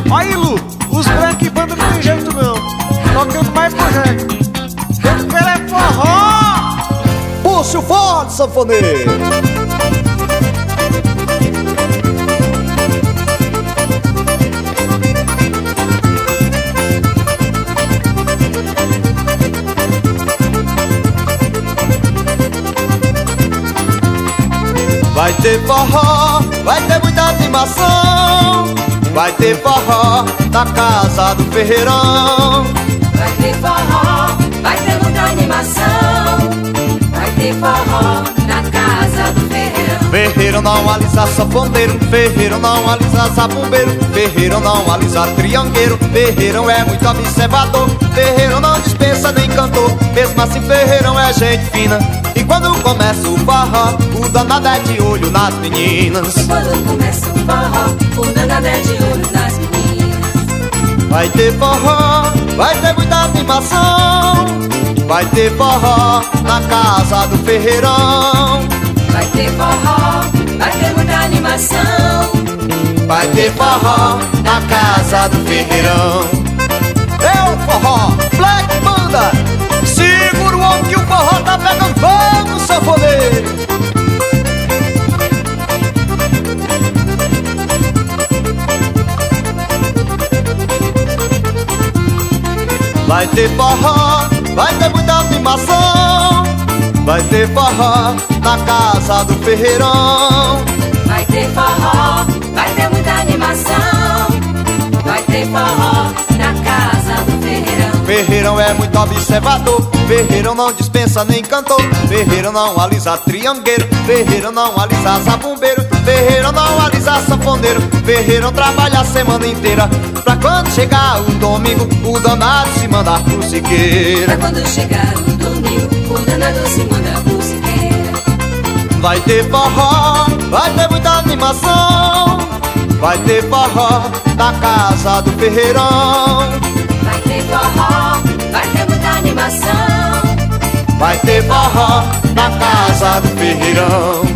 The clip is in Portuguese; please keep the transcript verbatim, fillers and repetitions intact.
Aí, Lu, os brancos e banda não tem jeito não. Tocando mais projeto. Eu quero é forró. Puxa o forte, sanfoneiro. Vai ter forró, vai ter muita animação. Vai ter forró na casa do Ferreirão. Vai ter forró, vai ter muita animação. Vai ter forró na casa do Ferreirão. Ferreirão não alisa sanfoneiro, Ferreirão não alisa zabumbeiro, Ferreirão não alisa triangueiro. Ferreirão é muito observador, Ferreirão não dispensa nem cantor. Mesmo assim Ferreirão é gente fina. E quando começa o forró, o danado é de olho nas meninas. E quando começa o forró, o danado é de olho nas meninas. Vai ter forró, vai ter muita animação. Vai ter forró na casa do Ferreirão. Vai ter forró, vai ter muita animação. Vai ter forró na casa do Ferreirão. É o forró, Black Banda. Segura o homem que o forró tá pegando fogo, sanfoneiro. Vai ter forró, vai ter muita animação. Vai ter forró na casa do Ferreirão. Vai ter forró, vai ter muita animação. Vai ter forró na casa do Ferreirão. Ferreirão é muito observador, Ferreirão não dispensa nem cantor. Ferreirão não alisa triangueiro, Ferreirão não alisa zabumbeiro, Ferreirão não alisa sanfoneiro. Ferreirão trabalha a semana inteira, pra quando chegar o domingo, o danado se manda pro Siqueira. Pra quando chegar o domingo, o danado se manda pro Siqueira. Vai ter forró, vai ter muita animação. Vai ter forró na casa do Ferreirão. Vai ter forró, vai ter muita animação. Vai ter forró na casa do Ferreirão.